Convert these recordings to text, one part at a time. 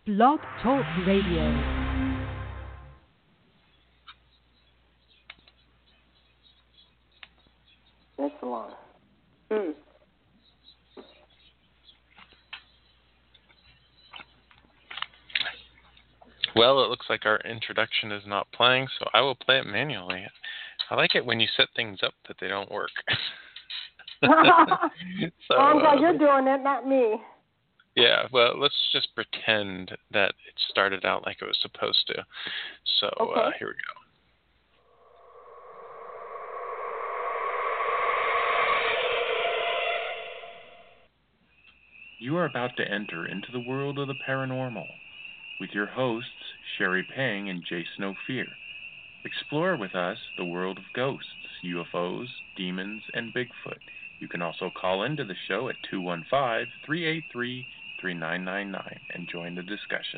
Blog Talk Radio. That's long. Well, it looks like our introduction is not playing, so I will play it manually. I like it when you set things up that they don't work. So, I'm glad you're doing it, not me. Yeah, well, let's just pretend that it started out like it was supposed to. So Okay. Here we go. You are about to enter into the world of the paranormal with your hosts, Sherry Pang and Jason Ophir. Explore with us the world of ghosts, UFOs, demons, and Bigfoot. You can also call into the show at 215-383-3999 and join the discussion.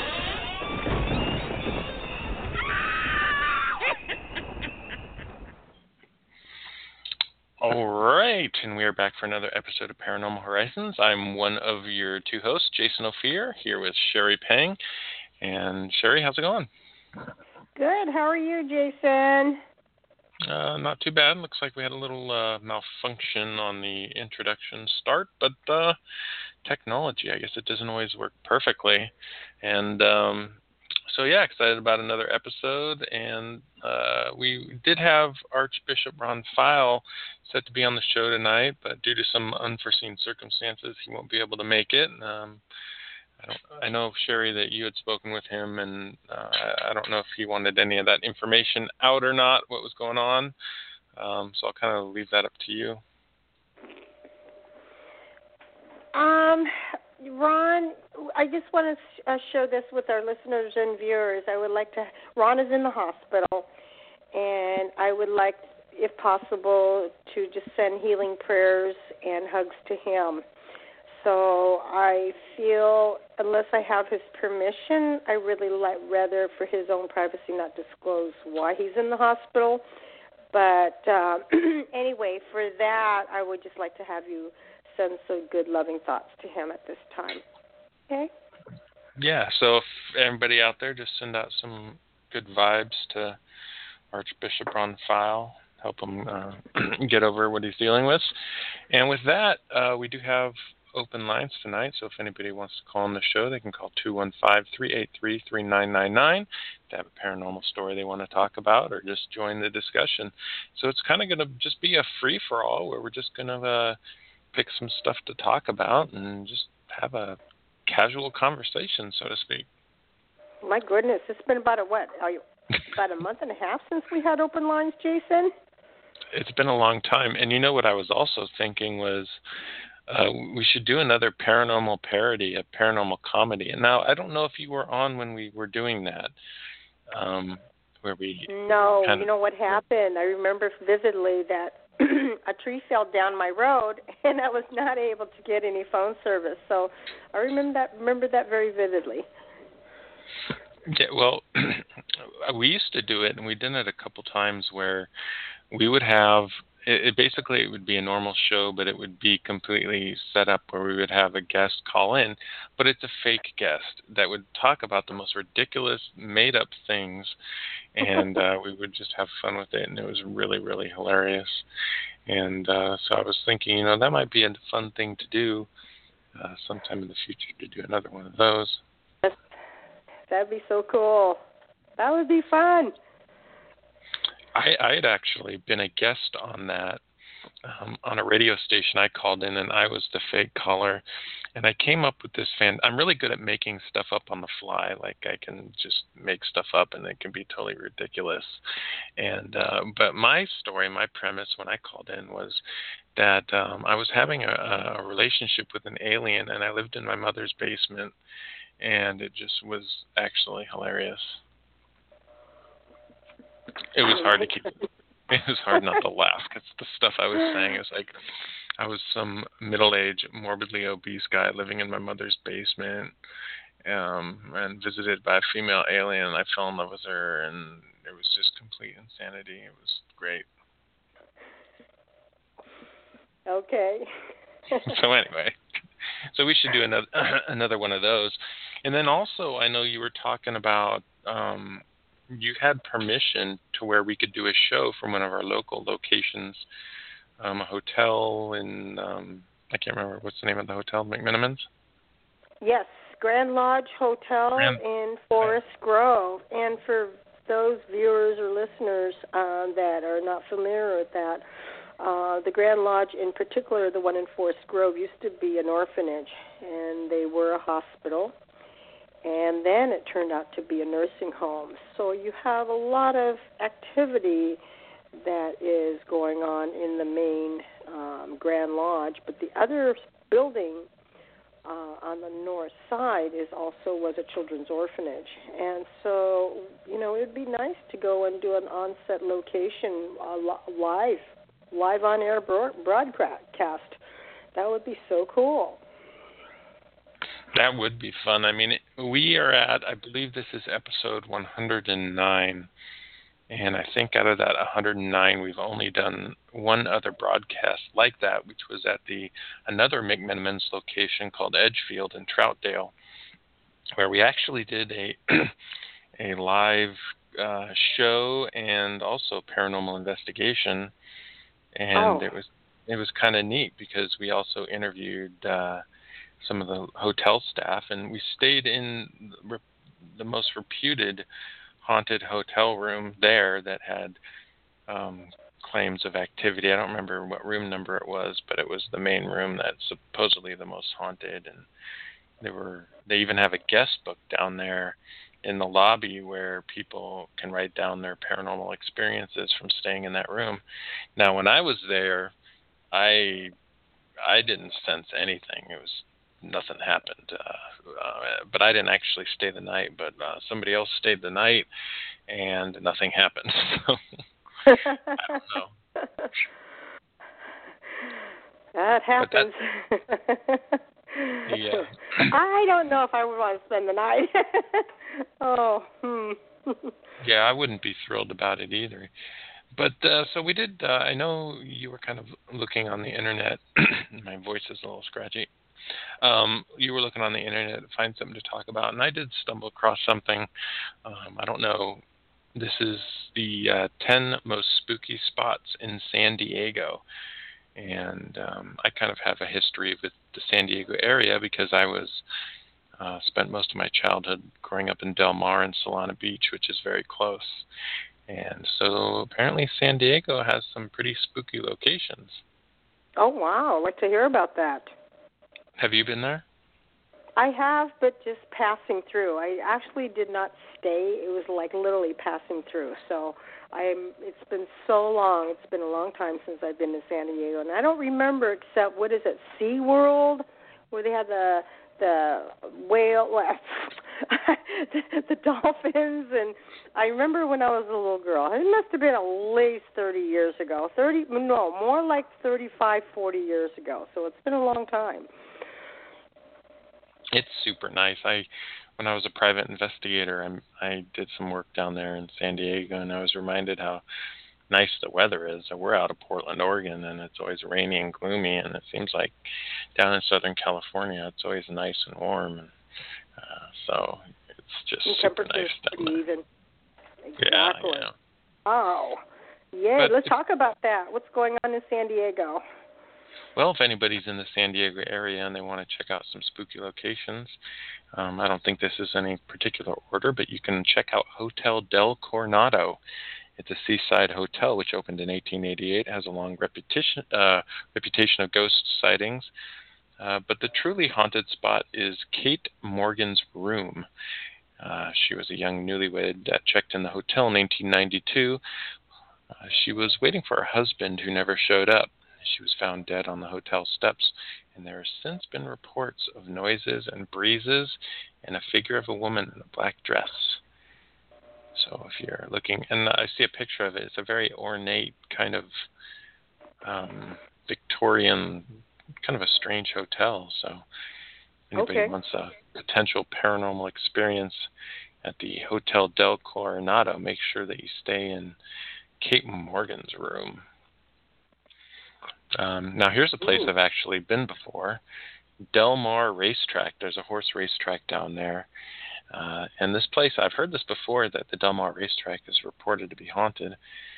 All right, and we are back for another episode of Paranormal Horizons. I'm one of your two hosts, Jason Ophir, here with Sherry Pang. And Sherry, how's it going? Good. How are you, Jason? Not too bad. Looks like we had a little malfunction on the introduction start, but technology, I guess it doesn't always work perfectly. And so, yeah, excited about another episode. And we did have Archbishop Ron File set to be on the show tonight, but due to some unforeseen circumstances, he won't be able to make it. I know, Sherry, that you had spoken with him, and I don't know if he wanted any of that information out or not, what was going on. So I'll kind of leave that up to you. Ron, I just want to share this with our listeners and viewers. Ron is in the hospital, and I would like, if possible, to just send healing prayers and hugs to him. So I feel, unless I have his permission, I really rather, for his own privacy, not disclose why he's in the hospital. But anyway, for that, I would just like to have you send some good, loving thoughts to him at this time. Okay? Yeah, so if everybody out there, just send out some good vibes to Archbishop Ron File, help him get over what he's dealing with. And with that, we do have open lines tonight, so if anybody wants to call on the show, they can call 215-383-3999 if they have a paranormal story they want to talk about, or just join the discussion. So it's kind of going to just be a free-for-all where we're just going to pick some stuff to talk about and just have a casual conversation, so to speak. My goodness, it's been about a month and a half since we had open lines, Jason? It's been a long time. And you know what I was also thinking was we should do another paranormal parody, a paranormal comedy. And now I don't know if you were on when we were doing that, where we... No, you know what happened? I remember vividly that a tree fell down my road, and I was not able to get any phone service. So I remember that very vividly. Yeah, well, we used to do it, and we did it a couple times where we would have... It basically, it would be a normal show, but it would be completely set up where we would have a guest call in, but it's a fake guest that would talk about the most ridiculous, made-up things, and we would just have fun with it, and it was really, really hilarious. And so I was thinking, that might be a fun thing to do sometime in the future, to do another one of those. That'd be so cool. That would be fun. I had actually been a guest on that on a radio station. I called in, and I was the fake caller, and I came up with this I'm really good at making stuff up on the fly. Like, I can just make stuff up, and it can be totally ridiculous. And but my story, my premise when I called in was that I was having a relationship with an alien, and I lived in my mother's basement, and it just was actually hilarious. It was hard to keep. It was hard not to laugh because the stuff I was saying is like, I was some middle-aged, morbidly obese guy living in my mother's basement, and visited by a female alien. And I fell in love with her, and it was just complete insanity. It was great. Okay. So anyway, so we should do another one of those. And then also, I know you were talking about you had permission to where we could do a show from one of our local locations, a hotel in, I can't remember, what's the name of the hotel, McMenamins? Yes, Grand Lodge Hotel in Forest Grove. And for those viewers or listeners that are not familiar with that, the Grand Lodge, in particular, the one in Forest Grove, used to be an orphanage, and they were a hospital. And then it turned out to be a nursing home. So you have a lot of activity that is going on in the main Grand Lodge. But the other building on the north side was a children's orphanage. And so, it would be nice to go and do an on-set location live on-air broadcast. That would be so cool. That would be fun. I mean, we are at, I believe this is episode 109, and I think out of that 109, we've only done one other broadcast like that, which was at another McMenamins location called Edgefield in Troutdale, where we actually did a live show and also paranormal investigation, and it was kind of neat because we also interviewed some of the hotel staff, and we stayed in the most reputed haunted hotel room there that had claims of activity. I don't remember what room number it was, but it was the main room that's supposedly the most haunted, and they even have a guest book down there in the lobby where people can write down their paranormal experiences from staying in that room. Now, when I was there, I didn't sense anything. Nothing happened, but I didn't actually stay the night, but somebody else stayed the night, and nothing happened. So, I don't know. That happens. Yeah. I don't know if I would want to spend the night. Yeah, I wouldn't be thrilled about it either. But so we did, I know you were kind of looking on the internet. My voice is a little scratchy. You were looking on the internet to find something to talk about, and I did stumble across something. I don't know. This is the 10 most spooky spots in San Diego, and I kind of have a history with the San Diego area because I spent most of my childhood growing up in Del Mar and Solana Beach, which is very close. And so apparently San Diego has some pretty spooky locations. Oh, wow. I'd like to hear about that. Have you been there? I have, but just passing through. I actually did not stay. It was like literally passing through. So it's been so long. It's been a long time since I've been to San Diego. And I don't remember except, what is it, SeaWorld, where they had the whale, the dolphins. And I remember when I was a little girl. It must have been at least 30 years ago. More like 35, 40 years ago. So it's been a long time. It's super nice. When I was a private investigator, I did some work down there in San Diego, and I was reminded how nice the weather is. We're out of Portland, Oregon, and it's always rainy and gloomy, and it seems like down in Southern California, it's always nice and warm. And so it's just super nice down there. Even. Exactly. Yeah. Oh, yay. Let's talk about that. What's going on in San Diego? Well, if anybody's in the San Diego area and they want to check out some spooky locations, I don't think this is any particular order, but you can check out Hotel Del Coronado. It's a seaside hotel which opened in 1888. It has a long reputation of ghost sightings. But the truly haunted spot is Kate Morgan's room. She was a young newlywed that checked in the hotel in 1992. She was waiting for her husband who never showed up. She was found dead on the hotel steps, and there have since been reports of noises and breezes and a figure of a woman in a black dress. So if you're looking, and I see a picture of it, it's a very ornate kind of Victorian, kind of a strange hotel. So anybody wants a potential paranormal experience at the Hotel Del Coronado, make sure that you stay in Kate Morgan's room. Now, here's a place I've actually been before. Del Mar Racetrack. There's a horse racetrack down there. And this place, I've heard this before, that the Del Mar Racetrack is reported to be haunted.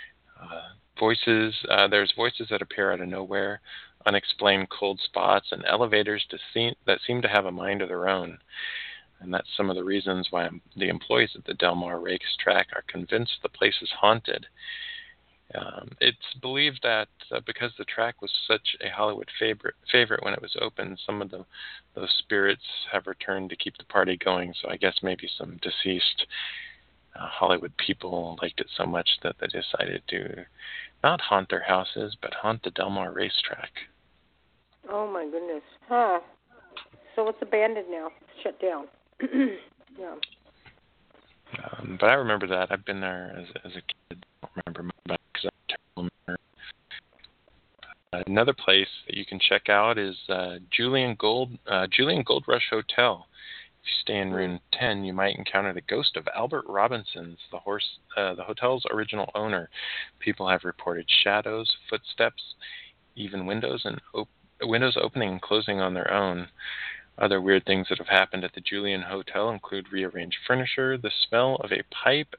There's voices that appear out of nowhere, unexplained cold spots, and elevators that seem to have a mind of their own. And that's some of the reasons why the employees at the Del Mar Racetrack are convinced the place is haunted. It's believed that because the track was such a Hollywood favorite when it was open, some of those spirits have returned to keep the party going. So I guess maybe some deceased Hollywood people liked it so much that they decided to not haunt their houses, but haunt the Del Mar Racetrack. Oh, my goodness. Huh. So it's abandoned now. It's shut down. Yeah. But I remember that. I've been there as a kid. I don't remember much about it because I'm a terrible memory. Another place that you can check out is Julian Gold Rush Hotel. If you stay in room 10, you might encounter the ghost of Albert Robinson's, the hotel's original owner. People have reported shadows, footsteps, even windows opening and closing on their own. Other weird things that have happened at the Julian Hotel include rearranged furniture, the smell of a pipe,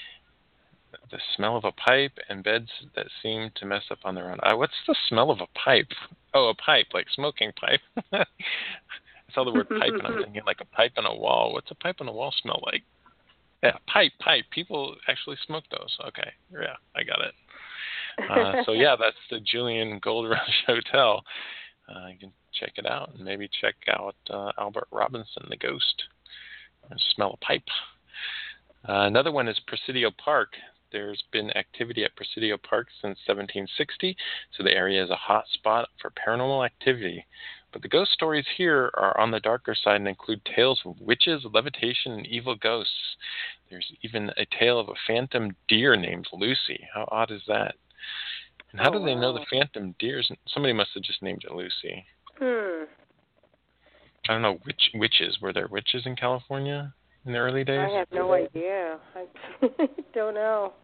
and beds that seem to mess up on their own. What's the smell of a pipe? Oh, a pipe, like smoking pipe. I saw the word pipe, and I'm thinking like a pipe on a wall. What's a pipe on a wall smell like? Yeah, pipe. People actually smoke those. Okay, yeah, I got it. So yeah, that's the Julian Gold Rush Hotel. You can check it out and maybe check out Albert Robinson, the ghost, and smell a pipe. Another one is Presidio Park. There's been activity at Presidio Park since 1760, so the area is a hot spot for paranormal activity. But the ghost stories here are on the darker side and include tales of witches, levitation, and evil ghosts. There's even a tale of a phantom deer named Lucy. How odd is that? And how do they know the phantom deers? Somebody must have just named it Lucy. I don't know, witches. Were there witches in California in the early days? I have no idea. I don't know.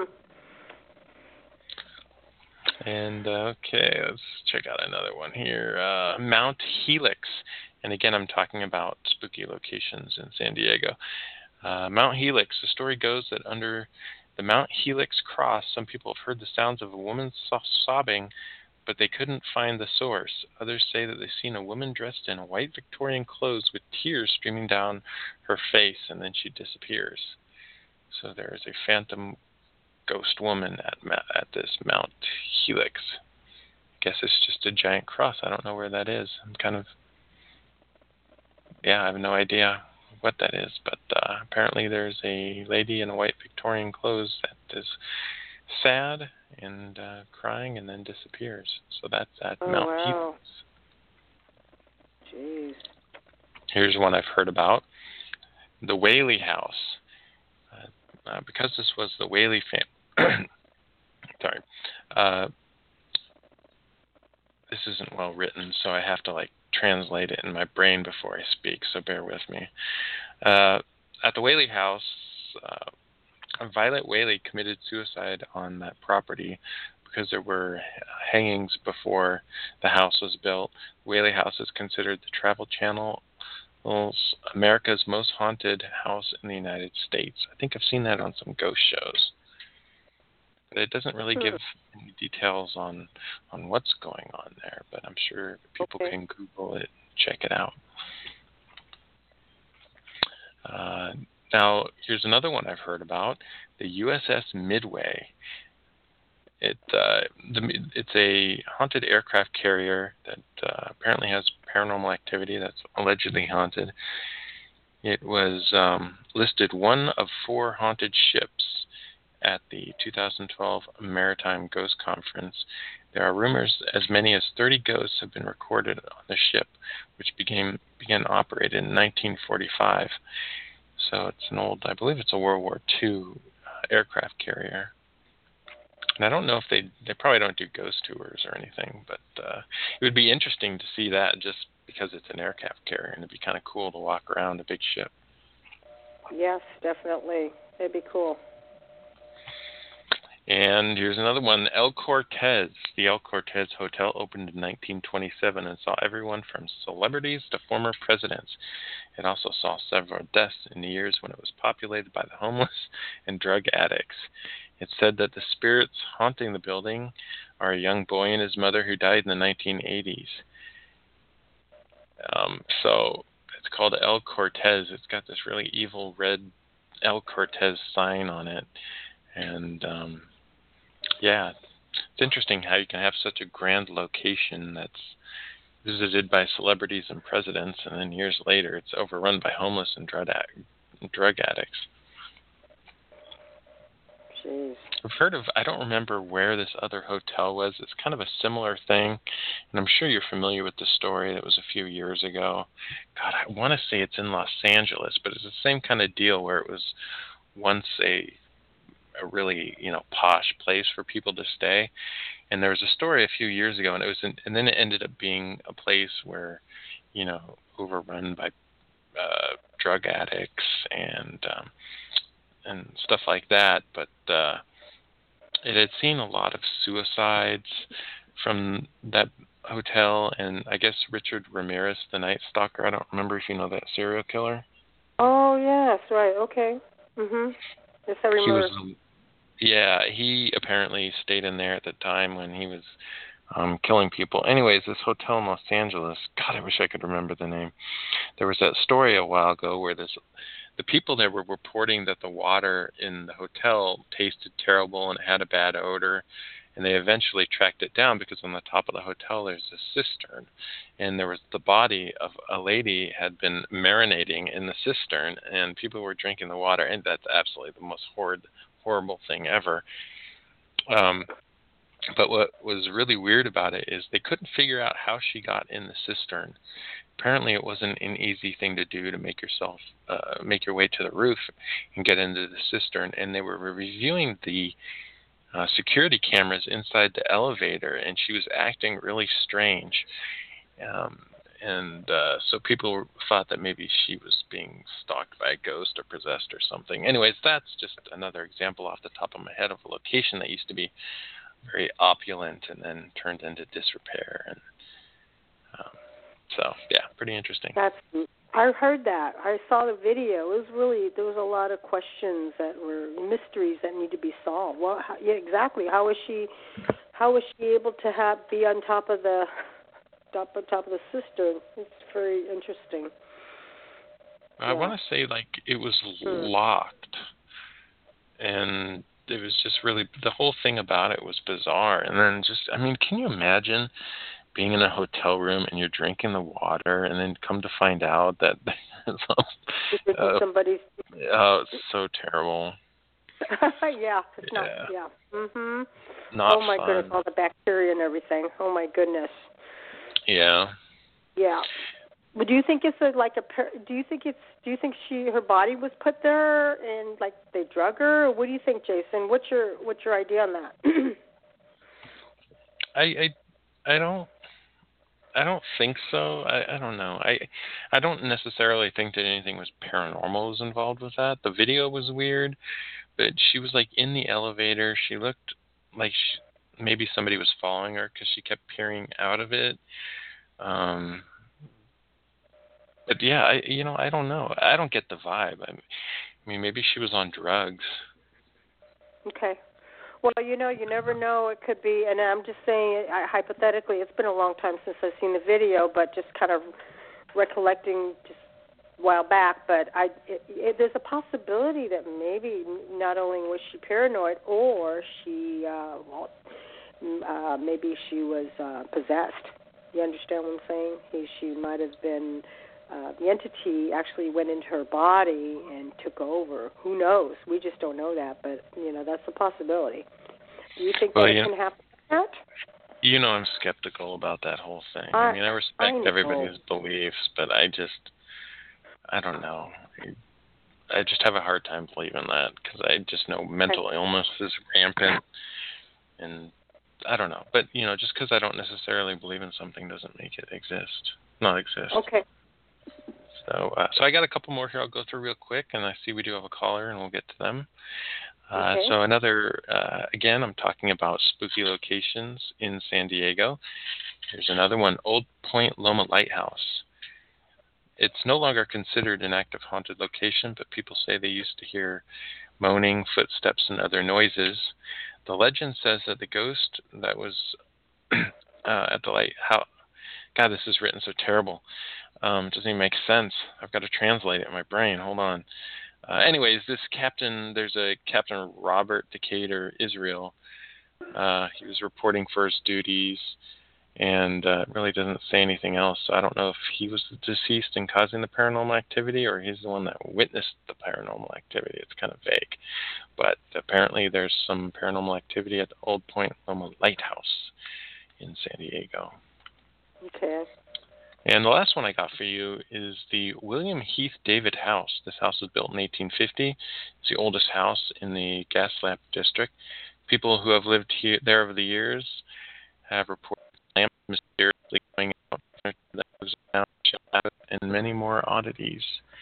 And, okay, let's check out another one here. Mount Helix. And again, I'm talking about spooky locations in San Diego. Mount Helix. The story goes that under the Mount Helix cross, some people have heard the sounds of a woman sobbing, but they couldn't find the source. Others say that they've seen a woman dressed in white Victorian clothes with tears streaming down her face, and then she disappears. So there is a phantom ghost woman at this Mount Helix. I guess it's just a giant cross. I don't know where that is. I have no idea what that is, but apparently there's a lady in a white Victorian clothes that is sad and crying and then disappears. So that's at Mount Helix. Jeez. Here's one I've heard about. The Whaley House. Because this was the Whaley family. Sorry. This isn't well written, so I have to translate it in my brain before I speak, so bear with me. At the Whaley House, Violet Whaley committed suicide on that property because there were hangings before the house was built. Whaley House is considered the Travel Channel's America's most haunted house in the United States. I think I've seen that on some ghost shows. But it doesn't really give any details on what's going on there, but I'm sure people can Google it, check it out. Now, here's another one I've heard about, the USS Midway. It's a haunted aircraft carrier that apparently has paranormal activity that's allegedly haunted. It was listed one of 4 haunted ships at the 2012 Maritime Ghost Conference. There are rumors as many as 30 ghosts have been recorded on the ship, which began operated in 1945. So it's an old, I believe it's a World War II aircraft carrier. And I don't know if they probably don't do ghost tours or anything, but it would be interesting to see that just because it's an aircraft carrier, and it'd be kind of cool to walk around a big ship. Yes, definitely. It'd be cool. And here's another one, El Cortez. The El Cortez Hotel opened in 1927 and saw everyone from celebrities to former presidents. It also saw several deaths in the years when it was populated by the homeless and drug addicts. It's said that the spirits haunting the building are a young boy and his mother who died in the 1980s. So it's called El Cortez. It's got this really evil red El Cortez sign on it. And yeah, it's interesting how you can have such a grand location that's visited by celebrities and presidents, and then years later it's overrun by homeless and drug addicts. Jeez. I've heard of, I don't remember where this other hotel was. It's kind of a similar thing, and I'm sure you're familiar with the story. That was a few years ago. God, I want to say it's in Los Angeles, but it's the same kind of deal where it was once a really, posh place for people to stay. And there was a story a few years ago, and and then it ended up being a place where, overrun by drug addicts and stuff like that. But it had seen a lot of suicides from that hotel, and I guess Richard Ramirez, the Night Stalker. I don't remember if you know that serial killer. Oh yes, right. Okay. Mhm. Yes, I remember. He apparently stayed in there at the time when he was killing people. Anyways, this hotel in Los Angeles, God, I wish I could remember the name. There was that story a while ago where the people there were reporting that the water in the hotel tasted terrible and it had a bad odor, and they eventually tracked it down because on the top of the hotel there's a cistern, and there was the body of a lady had been marinating in the cistern, and people were drinking the water, and that's absolutely the most horrible thing ever. But what was really weird about it is they couldn't figure out how she got in the cistern. Apparently, it wasn't an easy thing to do to make your way to the roof and get into the cistern. And they were reviewing the security cameras inside the elevator, and she was acting really strange. So people thought that maybe she was being stalked by a ghost or possessed or something. Anyways, that's just another example off the top of my head of a location that used to be very opulent and then turned into disrepair. And pretty interesting. I heard that. I saw the video. It was there was a lot of questions that were mysteries that need to be solved. Well, exactly. How was she able to be on top of the cistern? It's very interesting. I want to say it was locked, and it was just really, the whole thing about it was bizarre. And then can you imagine being in a hotel room and you're drinking the water, and then come to find out that somebody's. Oh, it's so terrible. Yeah, it's not. Yeah. Mhm. Not oh my fun. goodness, all the bacteria and everything. Oh my goodness. Yeah. Yeah. But do you think it's do you think her body was put there and they drug her? Or what do you think, Jason? What's your idea on that? I don't think so. I don't know. I don't necessarily think that anything was paranormal was involved with that. The video was weird, but she was in the elevator. She looked like maybe somebody was following her because she kept peering out of it. But yeah, I don't know. I don't get the vibe. I mean, maybe she was on drugs. Okay. Well, you never know. It could be, and I'm just saying, hypothetically, it's been a long time since I've seen the video, but just kind of recollecting just a while back. But there's a possibility that maybe not only was she paranoid, or she, maybe she was possessed. You understand what I'm saying? She might have been. The entity actually went into her body and took over. Who knows? We just don't know that, but that's a possibility. Do you think that can happen like that? I'm skeptical about that whole thing. I respect everybody's beliefs, but I don't know. I just have a hard time believing that because I just know mental illness is rampant, and I don't know. But just because I don't necessarily believe in something doesn't make it not exist. Okay. So I got a couple more here I'll go through real quick, and I see we do have a caller, and we'll get to them. Okay. So another, again, I'm talking about spooky locations in San Diego. Here's another one, Old Point Loma Lighthouse. It's no longer considered an active haunted location, but people say they used to hear moaning, footsteps, and other noises. The legend says that the ghost that was at the lighthouse. God, this is written so terrible. It doesn't even make sense. I've got to translate it in my brain. Hold on. Anyways, this captain, there's a Captain Robert Decatur, Israel. He was reporting for his duties, and really doesn't say anything else. So I don't know if he was the deceased and causing the paranormal activity, or he's the one that witnessed the paranormal activity. It's kind of vague. But apparently there's some paranormal activity at the Old Point Loma Lighthouse in San Diego. Okay. And the last one I got for you is the William Heath David House. This house was built in 1850. It's the oldest house in the Gaslamp district. People who have lived there over the years have reported lamps mysteriously going out, and many more oddities.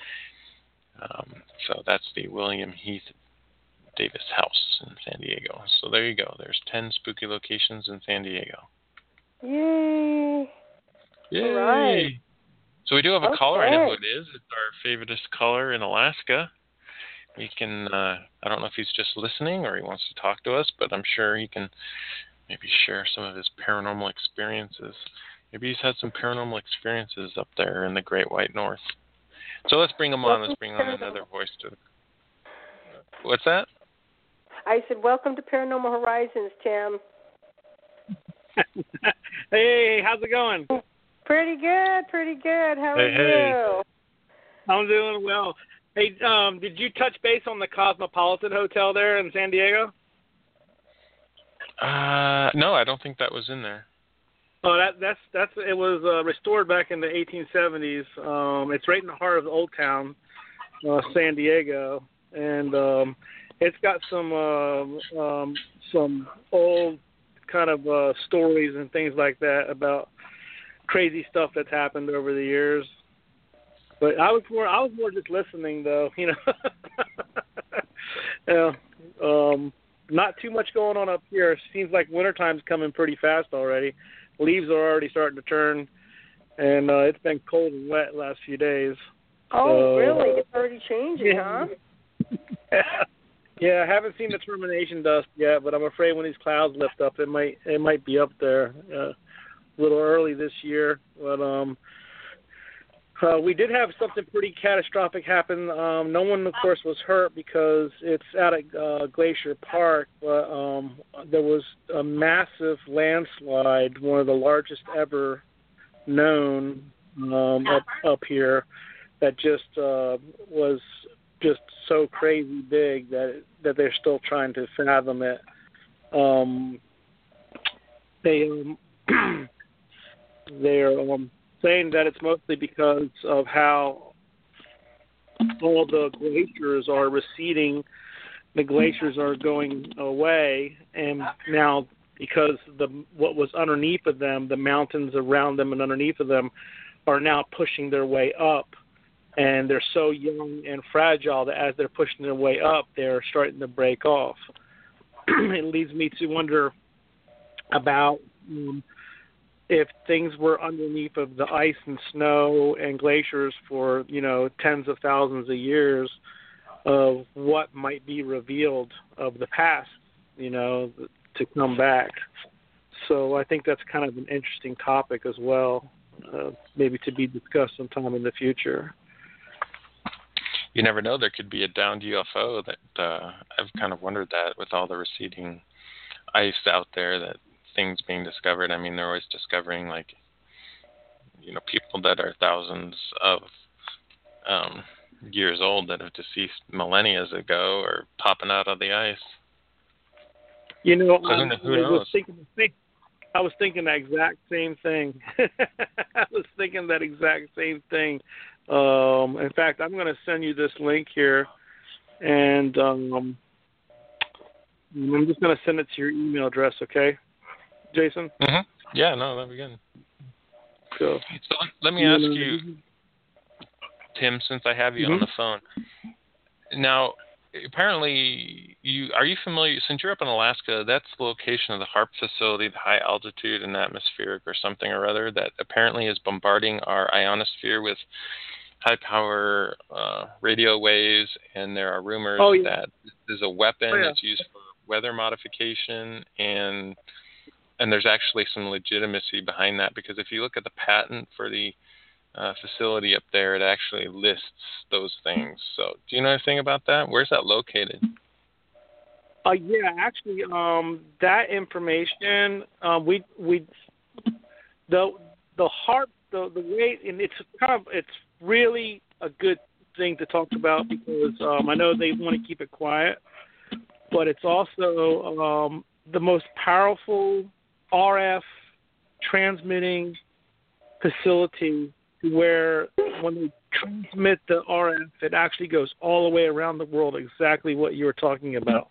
So that's the William Heath Davis House in San Diego. So there you go. There's 10 spooky locations in San Diego. Yay! Yay! All right. So we do have a caller. I know who Okay. it is. It's our favoriteest caller in Alaska. We can, I don't know if he's just listening or he wants to talk to us, but I'm sure he can maybe share some of his paranormal experiences. Maybe he's had some paranormal experiences up there in the Great White North. So let's bring him on. Let's bring on another voice to the... What's that? I said, welcome to Paranormal Horizons, Tim. Hey, how's it going? Pretty good, pretty good. How are Hey. you? I'm doing well. Hey, did you touch base on the Cosmopolitan Hotel there in San Diego? No, I don't think that was in there. Oh, that's it was restored back in the 1870s. It's right in the heart of the Old Town, San Diego, and it's got some old kind of stories and things like that about crazy stuff that's happened over the years. But I was more just listening though, you know. Not too much going on up here. Seems like wintertime's coming pretty fast already. Leaves are already starting to turn, and it's been cold and wet the last few days. Oh, really? It's already changing, yeah. huh? Yeah, I haven't seen the termination dust yet, but I'm afraid when these clouds lift up, it might be up there a little early this year. But we did have something pretty catastrophic happen. No one, of course, was hurt because it's out at Glacier Park. But there was a massive landslide, one of the largest ever known up here, that just was just so crazy big that they're still trying to fathom it. They're saying that it's mostly because of how all the glaciers are receding. The glaciers are going away, and now because what was underneath of them, the mountains around them and underneath of them, are now pushing their way up. And they're so young and fragile that as they're pushing their way up, they're starting to break off. It leads me to wonder about if things were underneath of the ice and snow and glaciers for, tens of thousands of years, of what might be revealed of the past, to come back. So I think that's kind of an interesting topic as well, maybe to be discussed sometime in the future. You never know. There could be a downed UFO that I've kind of wondered that with all the receding ice out there, that things being discovered. I mean, they're always discovering people that are thousands of years old that have deceased millennia ago are popping out of the ice. So who knows? I was thinking the exact same thing. I was thinking that exact same thing. In fact, I'm going to send you this link here, and I'm just going to send it to your email address, okay, Jason? Mm-hmm. Yeah, no, that'd be good. So let me ask you, Tim, since I have you on the phone. Now, apparently, are you familiar, since you're up in Alaska, that's the location of the HAARP facility, the high altitude and atmospheric or something or other, that apparently is bombarding our ionosphere with high power radio waves, and there are rumors that this is a weapon that's used for weather modification, and there's actually some legitimacy behind that, because if you look at the patent for the facility up there, it actually lists those things. So do you know anything about that? Where's that located? Yeah, actually, that information, the HAARP, the way, and it's really a good thing to talk about, because I know they want to keep it quiet, but it's also the most powerful RF transmitting facility, where when they transmit the RF, it actually goes all the way around the world, exactly what you were talking about.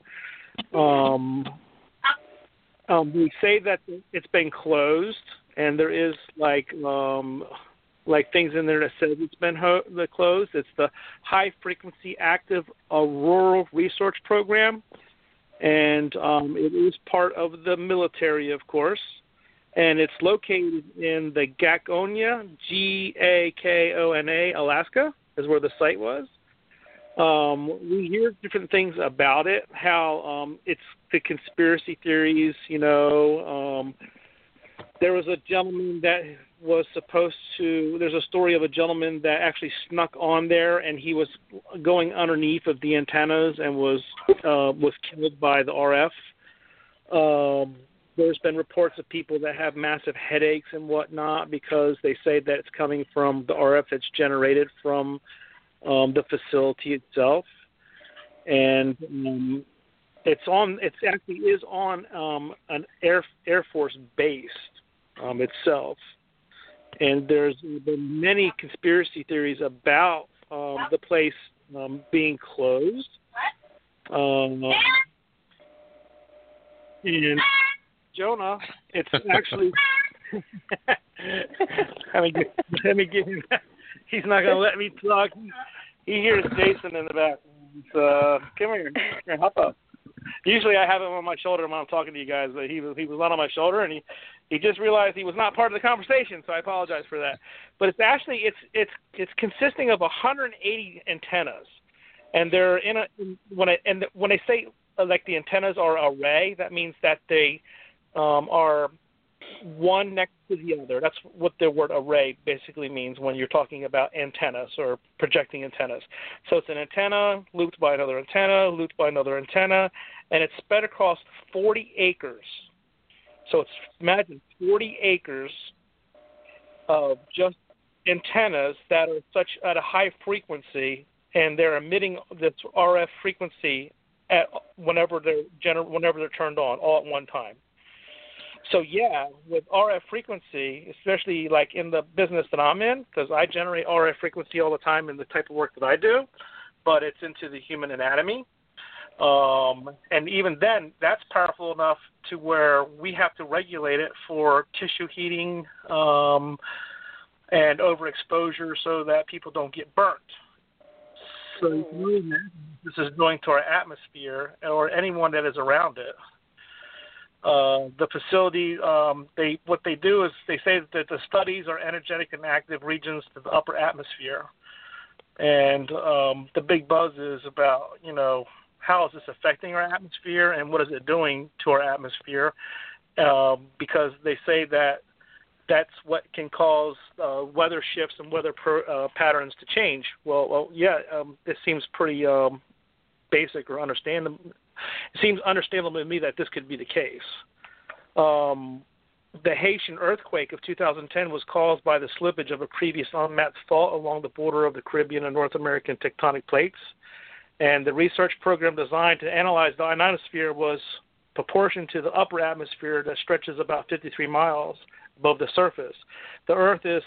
We say that it's been closed, and there is like things in there that says it's been closed. It's the High Frequency Active Auroral Research Program, and it is part of the military, of course, and it's located in the Gakona, Gakona, Alaska, is where the site was. We hear different things about it, how it's the conspiracy theories, there was a gentleman that was supposed to, there's a story of a gentleman that actually snuck on there, and he was going underneath of the antennas and was killed by the RF. There's been reports of people that have massive headaches and whatnot, because they say that it's coming from the RF that's generated from the facility itself, and it actually is on an Air Force base itself, and there's been many conspiracy theories about the place being closed, and Jonah, it's actually let me get him. He's not going to let me talk. He hears Jason in the back. Come here, hop up. Usually I have him on my shoulder when I'm talking to you guys, but he was not on my shoulder, and he just realized he was not part of the conversation, so I apologize for that. But it's actually it's consisting of 180 antennas, and they're when they say like the antennas are array, that means that they are one next to the other. That's what the word array basically means when you're talking about antennas or projecting antennas. So it's an antenna looped by another antenna, looped by another antenna, and it's spread across 40 acres. So imagine 40 acres of just antennas that are at a high frequency, and they're emitting this RF frequency at whenever they're turned on, all at one time. So yeah, with RF frequency, especially like in the business that I'm in, because I generate RF frequency all the time in the type of work that I do, but it's into the human anatomy. And even then, that's powerful enough to where we have to regulate it for tissue heating and overexposure so that people don't get burnt. So you can really imagine this is going to our atmosphere or anyone that is around it. The facility, what they do is they say that the studies are energetic and active regions to the upper atmosphere. And the big buzz is about, how is this affecting our atmosphere and what is it doing to our atmosphere? Because they say that that's what can cause weather shifts and weather patterns to change. Well, this seems pretty basic or understandable. It seems understandable to me that this could be the case. The Haitian earthquake of 2010 was caused by the slippage of a previous unmapped fault along the border of the Caribbean and North American tectonic plates. And the research program designed to analyze the ionosphere was proportioned to the upper atmosphere that stretches about 53 miles above the surface. The Earth is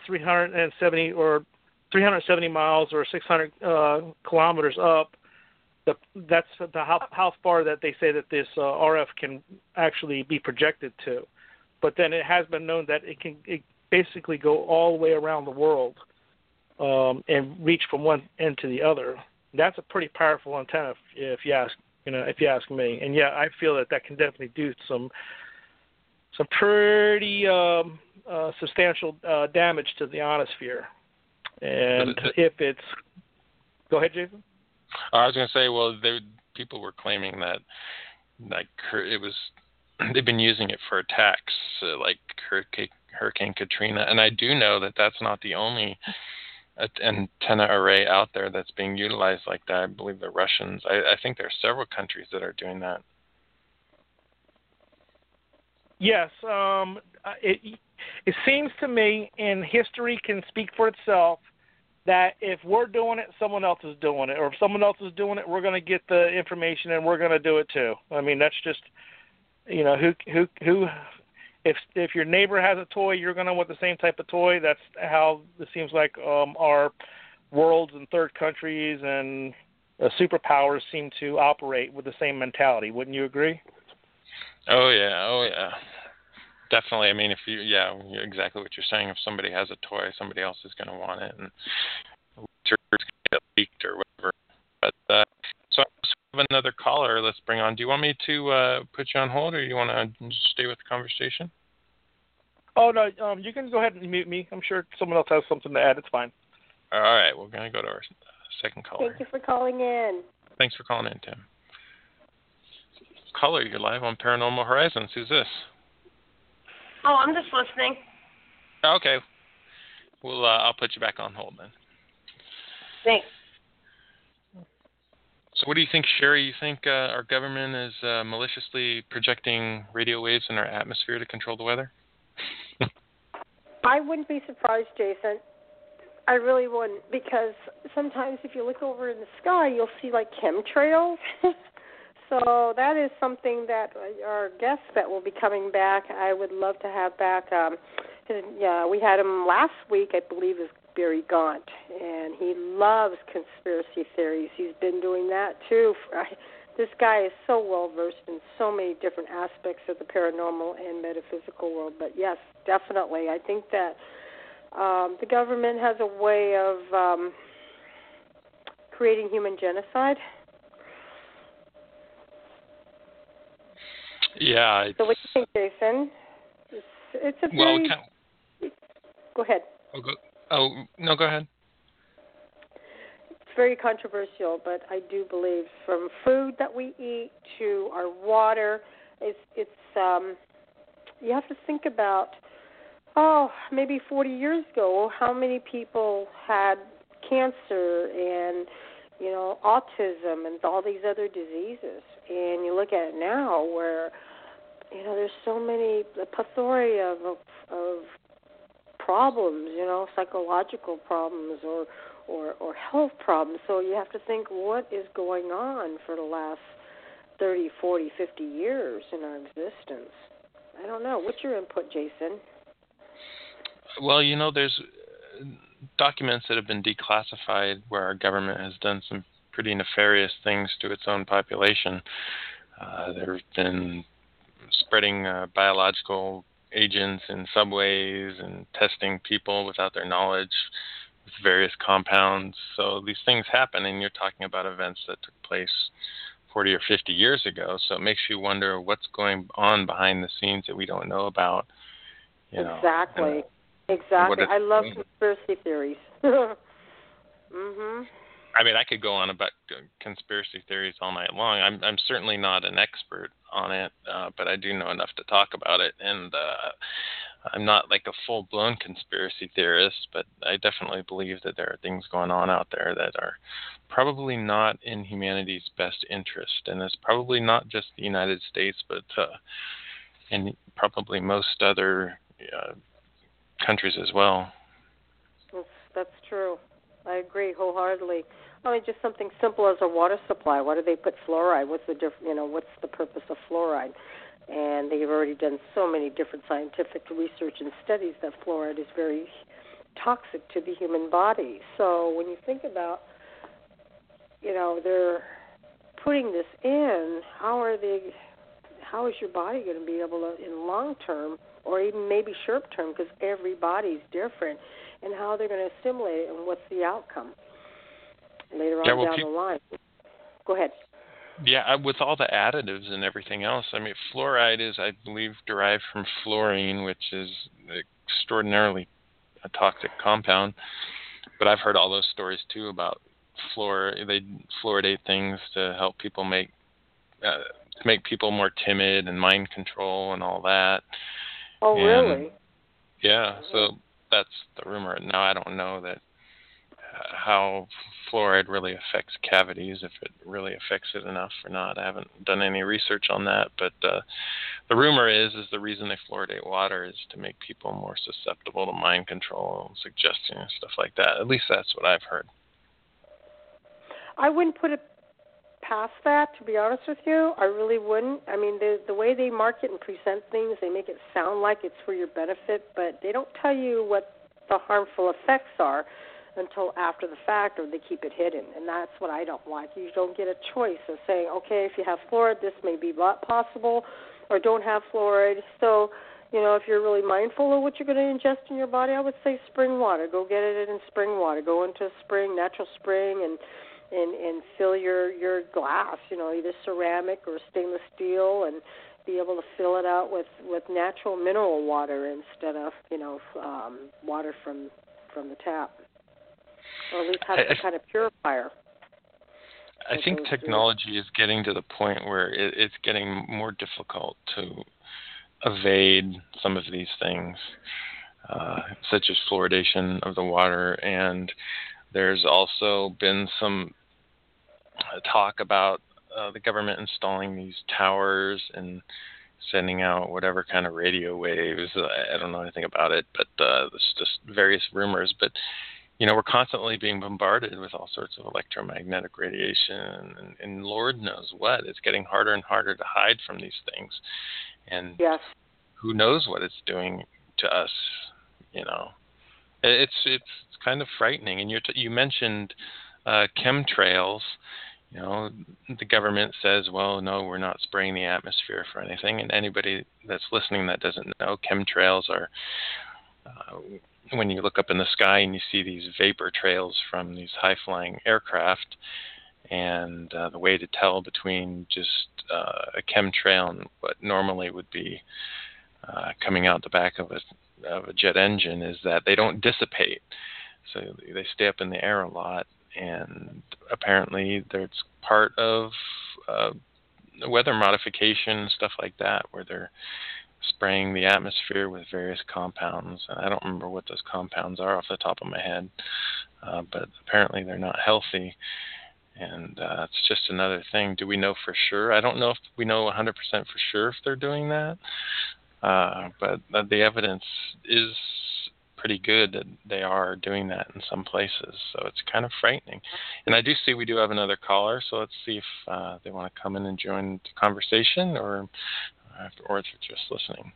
370 miles or 600 kilometers up. That's how far that they say that this RF can actually be projected to. But then it has been known that it basically go all the way around the world and reach from one end to the other. That's a pretty powerful antenna, if you ask me. And yeah, I feel that can definitely do some pretty substantial damage to the ionosphere. And if it's, go ahead, Jason. I was going to say, well, people were claiming that they've been using it for attacks, like Hurricane Katrina, and I do know that that's not the only antenna array out there that's being utilized like that. I believe the Russians. I think there are several countries that are doing that. Yes, it seems to me, and history can speak for itself, that if we're doing it, someone else is doing it, or if someone else is doing it, we're going to get the information and we're going to do it too. I mean, that's just, who. If your neighbor has a toy, you're going to want the same type of toy. That's how it seems like our worlds and third countries and superpowers seem to operate with the same mentality. Wouldn't you agree? Oh yeah. Definitely. I mean, you're exactly what you're saying. If somebody has a toy, somebody else is going to want it, and it's going to get leaked or whatever. But so I have another caller. Let's bring on. Do you want me to put you on hold, or you want to stay with the conversation? Oh no, you can go ahead and mute me. I'm sure someone else has something to add. It's fine. All right, we're going to go to our second caller. Thank you for calling in. Thanks for calling in, Tim. Caller, you're live on Paranormal Horizons. Who's this? Oh, I'm just listening. Okay. Well, I'll put you back on hold then. Thanks. So what do you think, Sherry? You think our government is maliciously projecting radio waves in our atmosphere to control the weather? I wouldn't be surprised, Jason. I really wouldn't, because sometimes if you look over in the sky, you'll see like chemtrails. So that is something that our guests that will be coming back, I would love to have back. We had him last week, I believe, is Barry Gaunt, and he loves conspiracy theories. He's been doing that too. This guy is so well versed in so many different aspects of the paranormal and metaphysical world. But yes, definitely, I think that the government has a way of creating human genocide. Yeah. So what do you think, Jason? It's a very... Go ahead. Go ahead. It's very controversial, but I do believe from food that we eat to our water, it's you have to think about, maybe 40 years ago, how many people had cancer and, autism and all these other diseases. And you look at it now where, there's so many, the plethora of problems, psychological problems or health problems. So you have to think, what is going on for the last 30, 40, 50 years in our existence? I don't know. What's your input, Jason? Well, there's documents that have been declassified where our government has done some pretty nefarious things to its own population. There have been spreading biological agents in subways and testing people without their knowledge with various compounds. So these things happen, and you're talking about events that took place 40 or 50 years ago. So it makes you wonder what's going on behind the scenes that we don't know about. Exactly. I love conspiracy theories. Mhm. I mean, I could go on about conspiracy theories all night long. I'm certainly not an expert on it, but I do know enough to talk about it. And I'm not like a full-blown conspiracy theorist, but I definitely believe that there are things going on out there that are probably not in humanity's best interest. And it's probably not just the United States, but in probably most other countries as well. That's true. I agree wholeheartedly. Just something simple as a water supply. Why do they put fluoride? What's the what's the purpose of fluoride? And they've already done so many different scientific research and studies that fluoride is very toxic to the human body. So when you think about, they're putting this in, how is your body going to be able to, in long term, or even maybe short term, because every body's different, and how they're going to assimilate it and what's the outcome. later on Yeah, well, down the line. Go ahead. Yeah, with all the additives and everything else, I mean, fluoride is, I believe, derived from fluorine, which is extraordinarily a toxic compound. But I've heard all those stories too about they fluoridate things to help people make people more timid and mind control and all that. Oh, really? Yeah, so that's the rumor. Now I don't know that how fluoride really affects cavities, if it really affects it enough or not. I haven't done any research on that, but the rumor is the reason they fluoridate water is to make people more susceptible to mind control, suggestion, and stuff like that. At least that's what I've heard. I wouldn't put it past that, to be honest with you. I really wouldn't. I mean, the way they market and present things, they make it sound like it's for your benefit, but they don't tell you what the harmful effects are until after the fact, or they keep it hidden, and that's what I don't like. You don't get a choice of saying, okay, if you have fluoride, this may be possible, or don't have fluoride. So, if you're really mindful of what you're going to ingest in your body, I would say spring water. Go get it in spring water. Go into a spring, natural spring, and fill your glass, either ceramic or stainless steel, and be able to fill it out with natural mineral water instead of, water from the tap. Or at least have some kind of purifier. I think technology is getting to the point where it's getting more difficult to evade some of these things, such as fluoridation of the water. And there's also been some talk about the government installing these towers and sending out whatever kind of radio waves. I don't know anything about it, but it's just various rumors. But we're constantly being bombarded with all sorts of electromagnetic radiation and Lord knows what. It's getting harder and harder to hide from these things. And yes. Who knows what it's doing to us, It's kind of frightening. And you mentioned chemtrails. The government says, well, no, we're not spraying the atmosphere for anything. And anybody that's listening that doesn't know, chemtrails are when you look up in the sky and you see these vapor trails from these high-flying aircraft, and the way to tell between just a chemtrail and what normally would be coming out the back of a jet engine is that they don't dissipate. So they stay up in the air a lot, and apparently there's part of weather modification and stuff like that, where they're spraying the atmosphere with various compounds. And I don't remember what those compounds are off the top of my head, but apparently they're not healthy. And it's just another thing. Do we know for sure? I don't know if we know 100% for sure if they're doing that, but the evidence is pretty good that they are doing that in some places. So it's kind of frightening. And I do see we do have another caller, so let's see if they want to come in and join the conversation, or if they're just listening.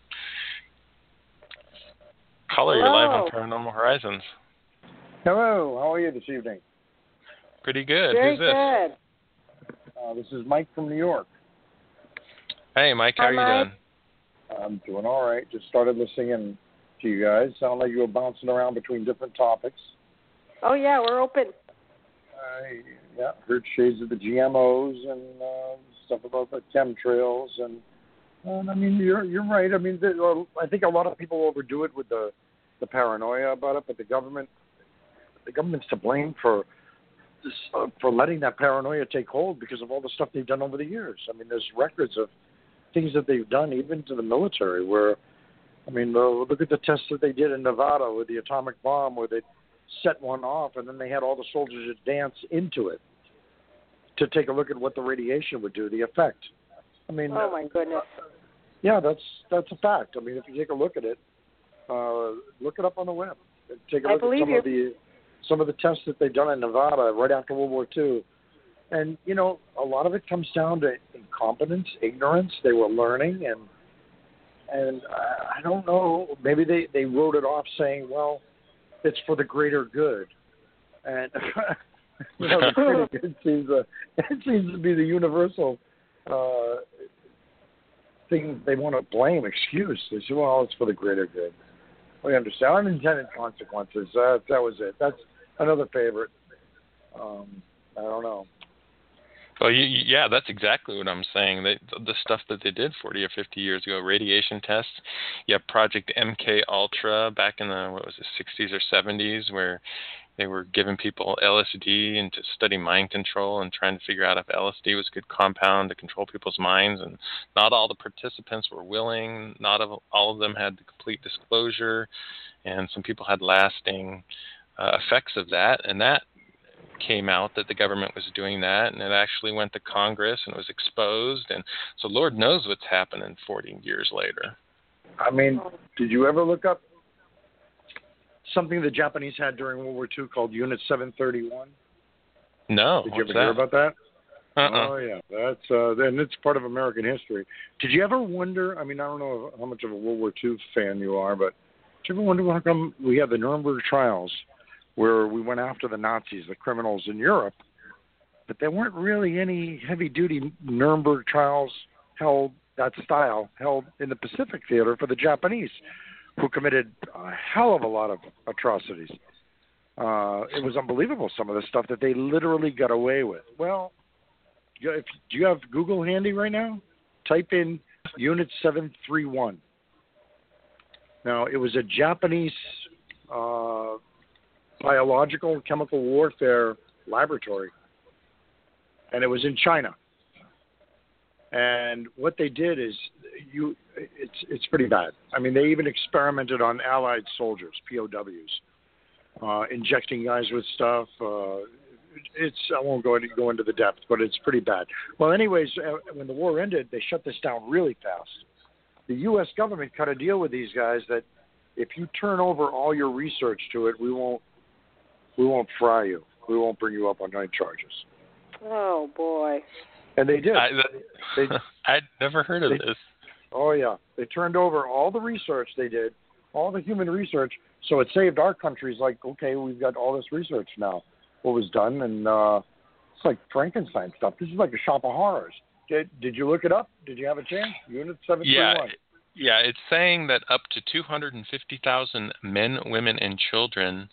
Caller, you're live on Paranormal Horizons. Hello, how are you this evening? Pretty good. Very Who's this? Good. This is Mike from New York. Hey, Mike, how are you doing? I'm doing all right. Just started listening in to you guys. Sound like you were bouncing around between different topics. Oh, yeah, we're open. I heard shades of the GMOs and stuff about the chemtrails. And I mean, you're right. I mean, I think a lot of people overdo it with the paranoia about it, but the government's to blame for letting that paranoia take hold because of all the stuff they've done over the years. I mean, there's records of things that they've done, even to the military, where, I mean, look at the tests that they did in Nevada with the atomic bomb, where they set one off and then they had all the soldiers dance into it to take a look at what the radiation would do, the effect. I mean, oh my goodness. Yeah, that's a fact. I mean, if you take a look at it, look it up on the web. Take a look at some of the tests that they've done in Nevada right after World War II. And, a lot of it comes down to incompetence, ignorance. They were learning, and I don't know, maybe they wrote it off saying, well, it's for the greater good. And, the greater good seems to be the universal thing they want to blame, excuse. They say, well, it's for the greater good. We understand. Unintended consequences. That was it. That's another favorite. I don't know. Well, yeah, that's exactly what I'm saying. The stuff that they did 40 or 50 years ago, radiation tests. You have Project MK Ultra back in the 60s or 70s, where they were giving people LSD and to study mind control and trying to figure out if LSD was a good compound to control people's minds. And not all the participants were willing. Not all of them had the complete disclosure, and some people had lasting effects of that. And that came out that the government was doing that, and it actually went to Congress and it was exposed. And so Lord knows what's happening 40 years later. I mean, did you ever look up something the Japanese had during World War II called Unit 731? No. Did you ever hear about that? Uh-uh. Oh, yeah. That's and it's part of American history. Did you ever wonder, I mean, I don't know how much of a World War II fan you are, but did you ever wonder how come we have the Nuremberg trials where we went after the Nazis, the criminals in Europe, but there weren't really any heavy-duty Nuremberg trials held in the Pacific Theater for the Japanese, who committed a hell of a lot of atrocities. It was unbelievable, some of the stuff that they literally got away with. Well, do you have Google handy right now? Type in Unit 731. Now, it was a Japanese biological and chemical warfare laboratory, and it was in China. And what they did is, it's pretty bad. I mean, they even experimented on Allied soldiers, POWs, injecting guys with stuff. I won't go into the depth, but it's pretty bad. Well, anyways, when the war ended, they shut this down really fast. The U.S. government cut a deal with these guys that if you turn over all your research to it, we won't fry you. We won't bring you up on night charges. Oh, boy. And they did. I'd never heard of this. Oh, yeah. They turned over all the research they did, all the human research, so it saved our countries. Like, okay, we've got all this research now. What was done, and it's like Frankenstein stuff. This is like a shop of horrors. Did you look it up? Did you have a chance? Unit 731. Yeah, it's saying that up to 250,000 men, women, and children